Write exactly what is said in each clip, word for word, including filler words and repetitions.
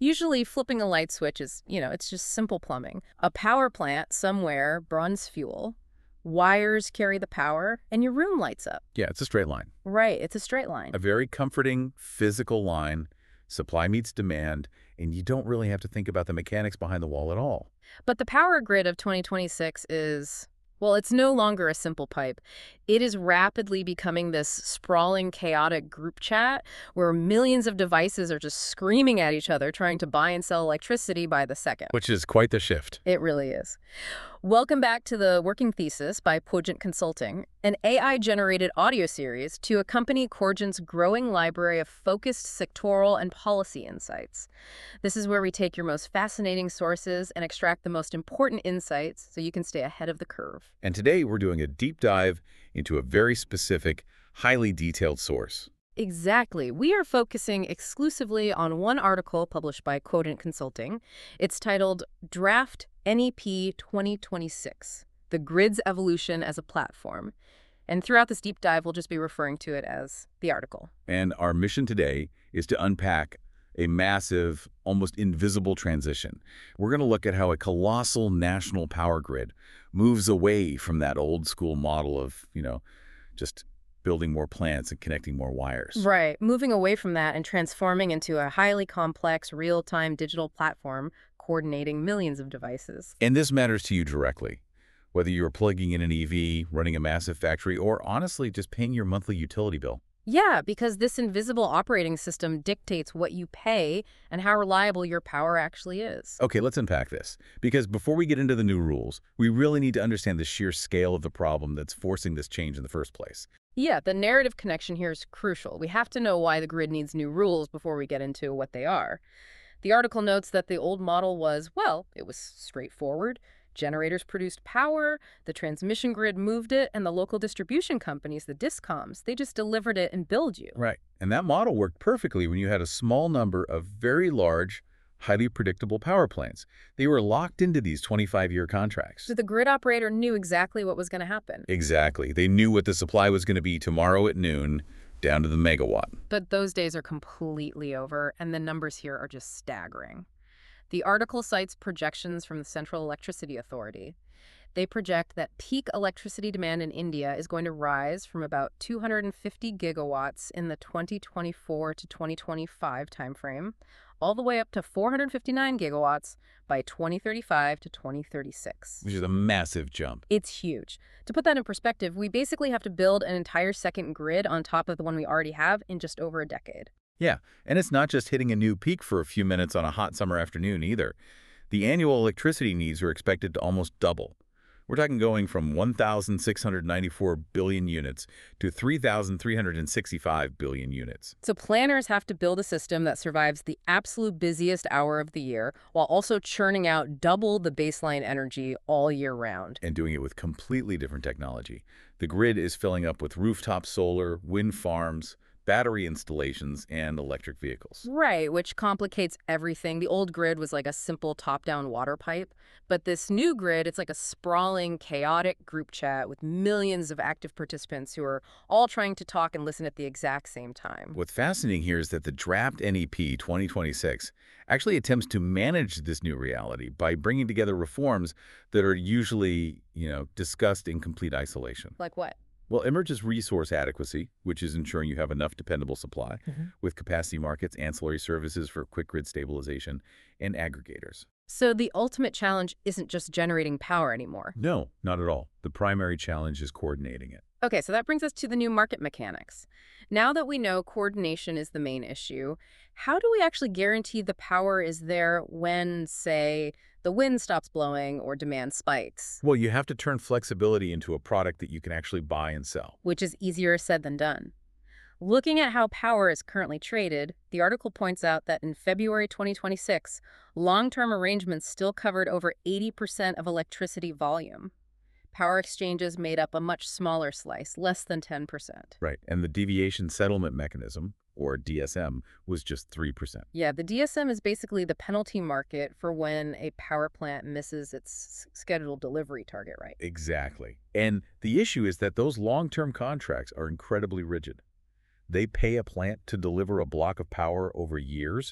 Usually flipping a light switch is, you know, it's just simple plumbing. A power plant somewhere runs fuel, wires carry the power, and your room lights up. Yeah, it's a straight line. Right, it's a straight line. A very comforting, physical line. Supply meets demand, and you don't really have to think about the mechanics behind the wall at all. But the power grid of twenty twenty-six is, well, it's no longer a simple pipe. It is rapidly becoming this sprawling, chaotic group chat where millions of devices are just screaming at each other, trying to buy and sell electricity by the second. Which is quite the shift. It really is. Welcome back to the Working Thesis by Cogent Consulting, an A I-generated audio series to accompany Cogent's growing library of focused sectoral and policy insights. This is where we take your most fascinating sources and extract the most important insights so you can stay ahead of the curve. And today we're doing a deep dive into a very specific, highly detailed source. Exactly. We are focusing exclusively on one article published by Cogent Consulting. It's titled Draft N E P twenty twenty-six, The Grid's Evolution as a Platform. And throughout this deep dive, we'll just be referring to it as the article. And our mission today is to unpack a massive, almost invisible transition. We're going to look at how a colossal national power grid moves away from that old school model of, you know, just building more plants and connecting more wires. Right. Moving away from that and transforming into a highly complex, real-time digital platform coordinating millions of devices. And this matters to you directly, whether you're plugging in an E V, running a massive factory, or honestly just paying your monthly utility bill. Yeah, because this invisible operating system dictates what you pay and how reliable your power actually is. Okay, let's unpack this. Because before we get into the new rules, we really need to understand the sheer scale of the problem that's forcing this change in the first place. Yeah, the narrative connection here is crucial. We have to know why the grid needs new rules before we get into what they are. The article notes that the old model was, well, it was straightforward. Generators produced power, the transmission grid moved it, and the local distribution companies, the discoms, they just delivered it and billed you. Right. And that model worked perfectly when you had a small number of very large, highly predictable power plants. They were locked into these twenty-five-year contracts. So the grid operator knew exactly what was going to happen. Exactly. They knew what the supply was going to be tomorrow at noon, down to the megawatt. But those days are completely over, and the numbers here are just staggering. The article cites projections from the Central Electricity Authority. They project that peak electricity demand in India is going to rise from about two hundred fifty gigawatts in the twenty twenty-four to twenty twenty-five timeframe, all the way up to four hundred fifty-nine gigawatts by twenty thirty-five to twenty thirty-six. Which is a massive jump. It's huge. To put that in perspective, we basically have to build an entire second grid on top of the one we already have in just over a decade. Yeah, and it's not just hitting a new peak for a few minutes on a hot summer afternoon either. The annual electricity needs are expected to almost double. We're talking going from one thousand six hundred ninety-four billion units to three thousand three hundred sixty-five billion units. So planners have to build a system that survives the absolute busiest hour of the year while also churning out double the baseline energy all year round. And doing it with completely different technology. The grid is filling up with rooftop solar, wind farms, battery installations, and electric vehicles. Right, which complicates everything. The old grid was like a simple top-down water pipe, but this new grid, it's like a sprawling, chaotic group chat with millions of active participants who are all trying to talk and listen at the exact same time. What's fascinating here is that the draft N E P twenty twenty-six actually attempts to manage this new reality by bringing together reforms that are usually, you know, discussed in complete isolation. Like what? Well, emerges resource adequacy, which is ensuring you have enough dependable supply, Mm-hmm. with capacity markets, ancillary services for quick grid stabilization, and aggregators. So the ultimate challenge isn't just generating power anymore. No, not at all. The primary challenge is coordinating it. Okay, so that brings us to the new market mechanics. Now that we know coordination is the main issue, how do we actually guarantee the power is there when, say, the wind stops blowing or demand spikes? Well, you have to turn flexibility into a product that you can actually buy and sell. Which is easier said than done. Looking at how power is currently traded, the article points out that in February twenty twenty-six, long-term arrangements still covered over eighty percent of electricity volume. Power exchanges made up a much smaller slice, less than ten percent. Right, and the deviation settlement mechanism, or D S M, was just three percent. Yeah, the D S M is basically the penalty market for when a power plant misses its scheduled delivery target, right? Exactly. And the issue is that those long-term contracts are incredibly rigid. They pay a plant to deliver a block of power over years,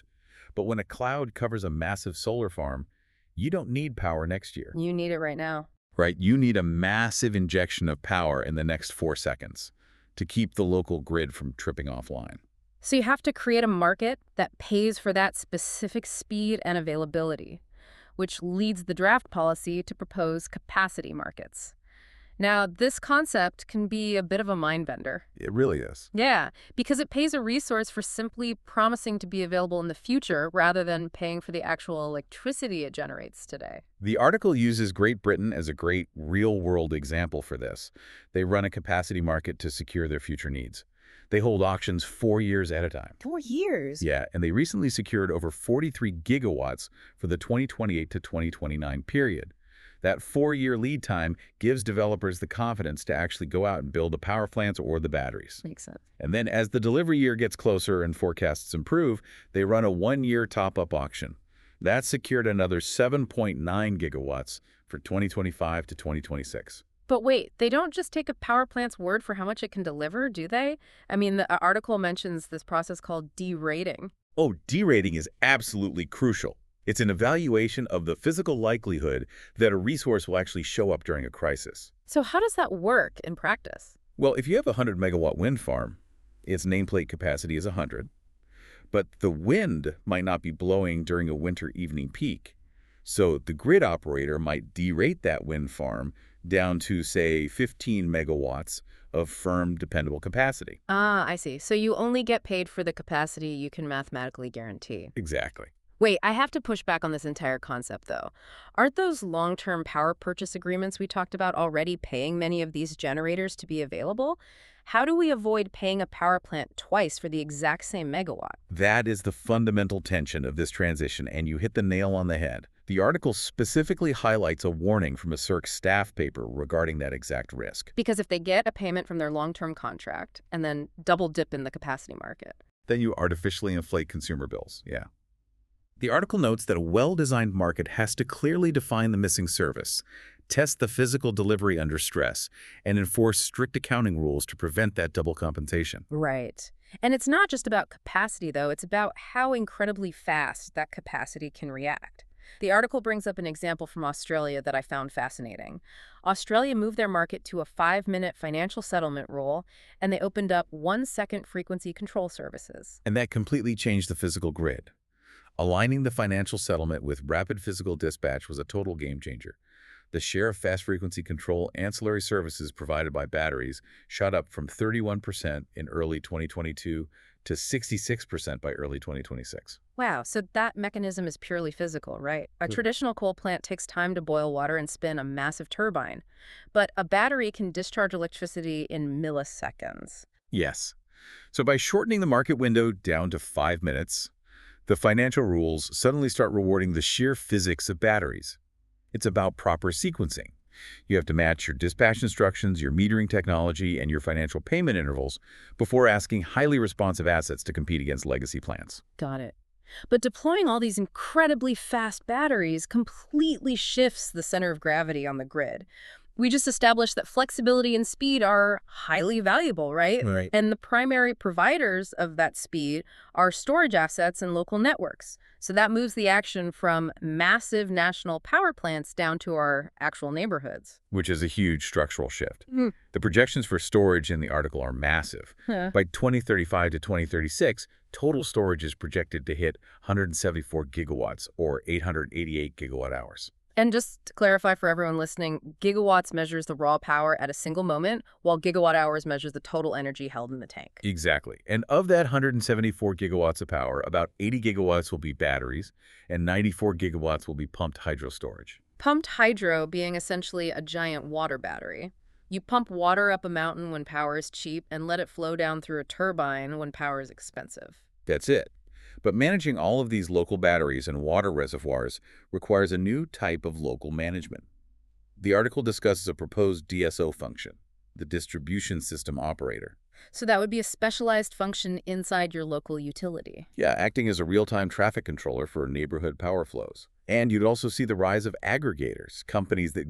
But when a cloud covers a massive solar farm, you don't need power next year, You need it right now. right? You need a massive injection of power in the next four seconds to keep the local grid from tripping offline. So you have to create a market that pays for that specific speed and availability, which leads the draft policy to propose capacity markets. Now, this concept can be a bit of a mind bender. It really is. Yeah, because it pays a resource for simply promising to be available in the future rather than paying for the actual electricity it generates today. The article uses Great Britain as a great real-world example for this. They run a capacity market to secure their future needs. They hold auctions four years at a time. Four years? Yeah, and they recently secured over forty-three gigawatts for the twenty twenty-eight to twenty twenty-nine period. That four-year lead time gives developers the confidence to actually go out and build the power plants or the batteries. Makes sense. And then as the delivery year gets closer and forecasts improve, they run a one-year top-up auction. That secured another seven point nine gigawatts for twenty twenty-five to twenty twenty-six. But wait, they don't just take a power plant's word for how much it can deliver, do they? I mean, the article mentions this process called derating. Oh, derating is absolutely crucial. It's an evaluation of the physical likelihood that a resource will actually show up during a crisis. So how does that work in practice? Well, if you have a one hundred megawatt wind farm, its nameplate capacity is one hundred. But the wind might not be blowing during a winter evening peak. So the grid operator might derate that wind farm down to, say, fifteen megawatts of firm, dependable capacity. Ah, I see. So you only get paid for the capacity you can mathematically guarantee. Exactly. Wait, I have to push back on this entire concept, though. Aren't those long-term power purchase agreements we talked about already paying many of these generators to be available? How do we avoid paying a power plant twice for the exact same megawatt? That is the fundamental tension of this transition, and you hit the nail on the head. The article specifically highlights a warning from a C I R C staff paper regarding that exact risk. Because if they get a payment from their long-term contract and then double dip in the capacity market. Then you artificially inflate consumer bills, yeah. The article notes that a well-designed market has to clearly define the missing service, test the physical delivery under stress, and enforce strict accounting rules to prevent that double compensation. Right. And it's not just about capacity, though. It's about how incredibly fast that capacity can react. The article brings up an example from Australia that I found fascinating. Australia moved their market to a five-minute financial settlement rule, and they opened up one-second frequency control services. And that completely changed the physical grid. Aligning the financial settlement with rapid physical dispatch was a total game changer. The share of fast-frequency control ancillary services provided by batteries shot up from thirty-one percent in early twenty twenty-two to sixty-six percent by early twenty twenty-six. Wow, so that mechanism is purely physical, right? A traditional coal plant takes time to boil water and spin a massive turbine, but a battery can discharge electricity in milliseconds. Yes. So by shortening the market window down to five minutes, the financial rules suddenly start rewarding the sheer physics of batteries. It's about proper sequencing. You have to match your dispatch instructions, your metering technology, and your financial payment intervals before asking highly responsive assets to compete against legacy plants. Got it. But deploying all these incredibly fast batteries completely shifts the center of gravity on the grid. We just established that flexibility and speed are highly valuable, right? Right. And the primary providers of that speed are storage assets and local networks. So that moves the action from massive national power plants down to our actual neighborhoods. Which is a huge structural shift. Mm. The projections for storage in the article are massive. Huh. By twenty thirty-five to twenty thirty-six, total storage is projected to hit one hundred seventy-four gigawatts, or eight hundred eighty-eight gigawatt hours. And just to clarify for everyone listening, gigawatts measures the raw power at a single moment, while gigawatt hours measures the total energy held in the tank. Exactly. And of that one hundred seventy-four gigawatts of power, about eighty gigawatts will be batteries, and ninety-four gigawatts will be pumped hydro storage. Pumped hydro being essentially a giant water battery. You pump water up a mountain when power is cheap and let it flow down through a turbine when power is expensive. That's it. But managing all of these local batteries and water reservoirs requires a new type of local management. The article discusses a proposed D S O function, the Distribution System Operator. So that would be a specialized function inside your local utility. Yeah, acting as a real-time traffic controller for neighborhood power flows. And you'd also see the rise of aggregators, companies that group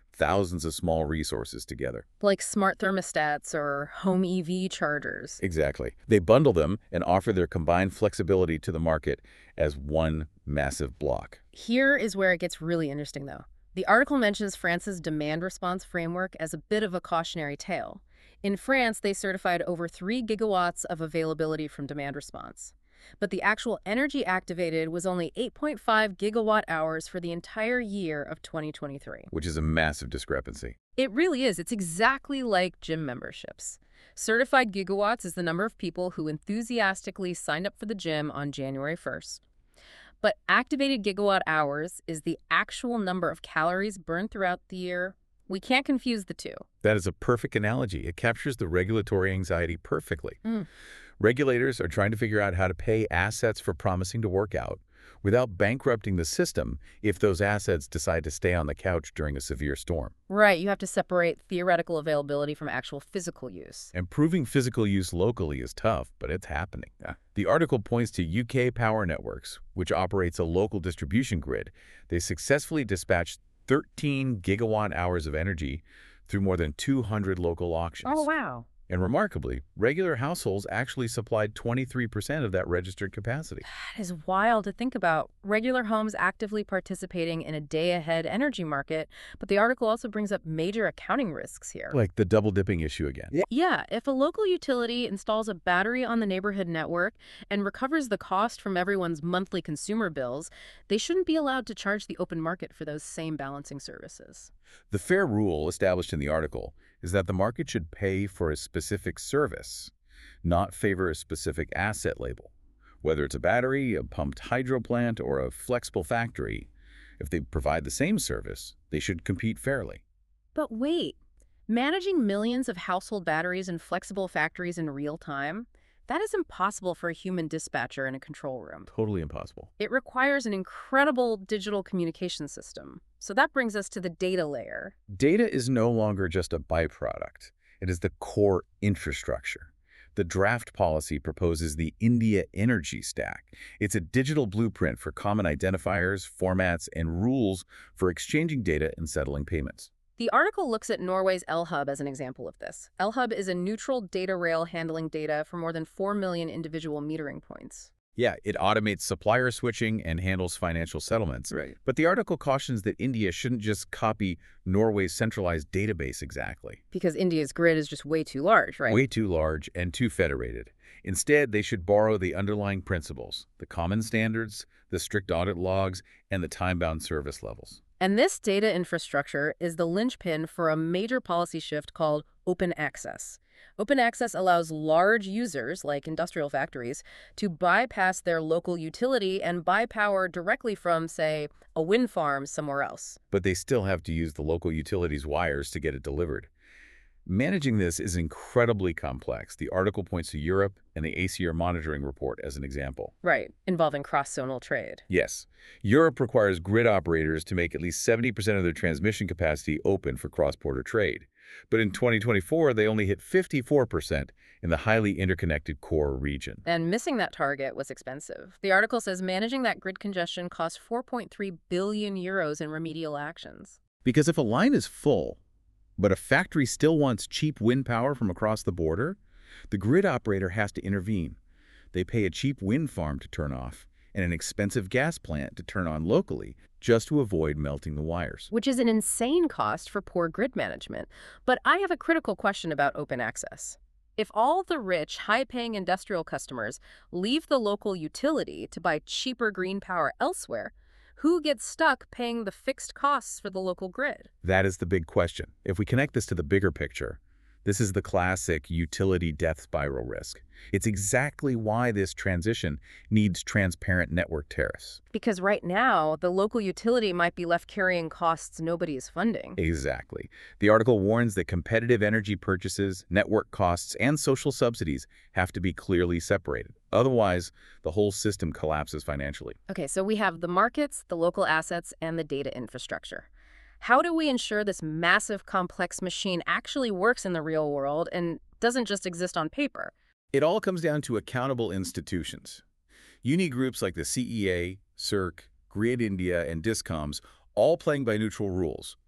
thousands of small resources together. Like smart thermostats or home E V chargers. Exactly. They bundle them and offer their combined flexibility to the market as one massive block. Here is where it gets really interesting, though. The article mentions France's demand response framework as a bit of a cautionary tale. In France, they certified over three gigawatts of availability from demand response. But the actual energy activated was only eight point five gigawatt hours for the entire year of twenty twenty-three. Which is a massive discrepancy. It really is. It's exactly like gym memberships. Certified gigawatts is the number of people who enthusiastically signed up for the gym on January first. But activated gigawatt hours is the actual number of calories burned throughout the year. We can't confuse the two. That is a perfect analogy. It captures the regulatory anxiety perfectly. Mm. Regulators are trying to figure out how to pay assets for promising to work out without bankrupting the system if those assets decide to stay on the couch during a severe storm. Right, you have to separate theoretical availability from actual physical use. And proving physical use locally is tough, but it's happening. Yeah. The article points to U K Power Networks, which operates a local distribution grid. They successfully dispatched thirteen gigawatt hours of energy through more than two hundred local auctions. Oh, wow. And remarkably, regular households actually supplied twenty-three percent of that registered capacity. That is wild to think about. Regular homes actively participating in a day-ahead energy market, but the article also brings up major accounting risks here. Like the double-dipping issue again. Yeah. Yeah, if a local utility installs a battery on the neighborhood network and recovers the cost from everyone's monthly consumer bills, they shouldn't be allowed to charge the open market for those same balancing services. The fair rule established in the article is that the market should pay for a specific service, not favor a specific asset label. Whether it's a battery, a pumped hydro plant, or a flexible factory, if they provide the same service, they should compete fairly. But wait, managing millions of household batteries and flexible factories in real time? That is impossible for a human dispatcher in a control room. Totally impossible. It requires an incredible digital communication system. So that brings us to the data layer. Data is no longer just a byproduct. It is the core infrastructure. The draft policy proposes the India Energy Stack. It's a digital blueprint for common identifiers, formats, and rules for exchanging data and settling payments. The article looks at Norway's L-Hub as an example of this. L-Hub is a neutral data rail handling data for more than four million individual metering points. Yeah, it automates supplier switching and handles financial settlements. Right. But the article cautions that India shouldn't just copy Norway's centralized database exactly. Because India's grid is just way too large, right? Way too large and too federated. Instead, they should borrow the underlying principles, the common standards, the strict audit logs, and the time-bound service levels. And this data infrastructure is the linchpin for a major policy shift called open access. Open access allows large users, like industrial factories, to bypass their local utility and buy power directly from, say, a wind farm somewhere else. But they still have to use the local utility's wires to get it delivered. Managing this is incredibly complex. The article points to Europe and the A C E R monitoring report as an example. Right, involving cross-zonal trade. Yes. Europe requires grid operators to make at least seventy percent of their transmission capacity open for cross-border trade. But in twenty twenty-four, they only hit fifty-four percent in the highly interconnected core region. And missing that target was expensive. The article says managing that grid congestion costs four point three billion euros in remedial actions. Because if a line is full, but a factory still wants cheap wind power from across the border, the grid operator has to intervene. They pay a cheap wind farm to turn off and an expensive gas plant to turn on locally just to avoid melting the wires. Which is an insane cost for poor grid management. But I have a critical question about open access. If all the rich, high-paying industrial customers leave the local utility to buy cheaper green power elsewhere, who gets stuck paying the fixed costs for the local grid? That is the big question. If we connect this to the bigger picture, this is the classic utility death spiral risk. It's exactly why this transition needs transparent network tariffs. Because right now, the local utility might be left carrying costs nobody is funding. Exactly. The article warns that competitive energy purchases, network costs, and social subsidies have to be clearly separated. Otherwise, the whole system collapses financially. Okay, so we have the markets, the local assets, and the data infrastructure. How do we ensure this massive, complex machine actually works in the real world and doesn't just exist on paper? It all comes down to accountable institutions. You need groups like the C E A, C E R C, Grid India, and DISCOMs, all playing by neutral rules.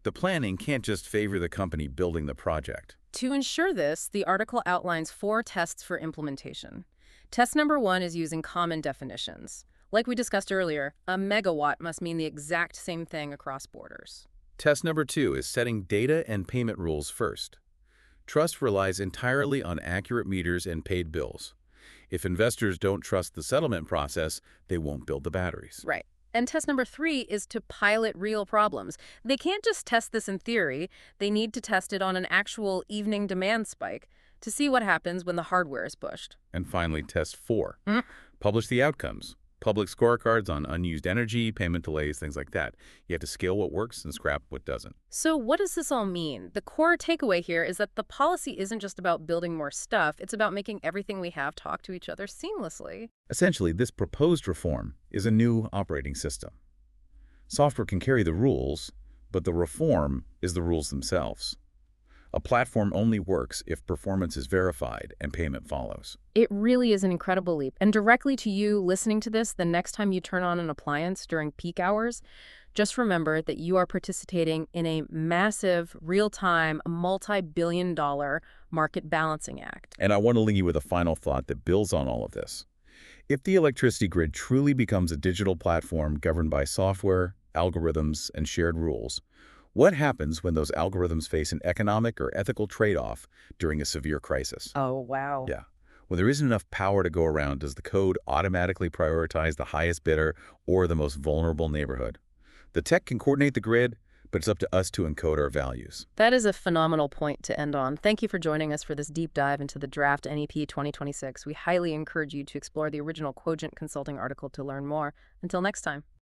The planning can't just favor the company building the project. To ensure this, the article outlines four tests for implementation. Test number one is using common definitions. Like we discussed earlier, a megawatt must mean the exact same thing across borders. Test number two is setting data and payment rules first. Trust relies entirely on accurate meters and paid bills. If investors don't trust the settlement process, they won't build the batteries. Right. And test number three is to pilot real problems. They can't just test this in theory. They need to test it on an actual evening demand spike to see what happens when the hardware is pushed. And finally, test four. Mm. Publish the outcomes. Public scorecards on unused energy, payment delays, things like that. You have to scale what works and scrap what doesn't. So what does this all mean? The core takeaway here is that the policy isn't just about building more stuff. It's about making everything we have talk to each other seamlessly. Essentially, this proposed reform is a new operating system. Software can carry the rules, but the reform is the rules themselves. A platform only works if performance is verified and payment follows. It really is an incredible leap. And directly to you listening to this, the next time you turn on an appliance during peak hours, just remember that you are participating in a massive, real-time, multi-billion dollar market balancing act. And I want to leave you with a final thought that builds on all of this. If the electricity grid truly becomes a digital platform governed by software, algorithms, and shared rules, what happens when those algorithms face an economic or ethical trade-off during a severe crisis? Oh, wow. Yeah. When there isn't enough power to go around, does the code automatically prioritize the highest bidder or the most vulnerable neighborhood? The tech can coordinate the grid, but it's up to us to encode our values. That is a phenomenal point to end on. Thank you for joining us for this deep dive into the draft N E P twenty twenty-six. We highly encourage you to explore the original Quogent Consulting article to learn more. Until next time.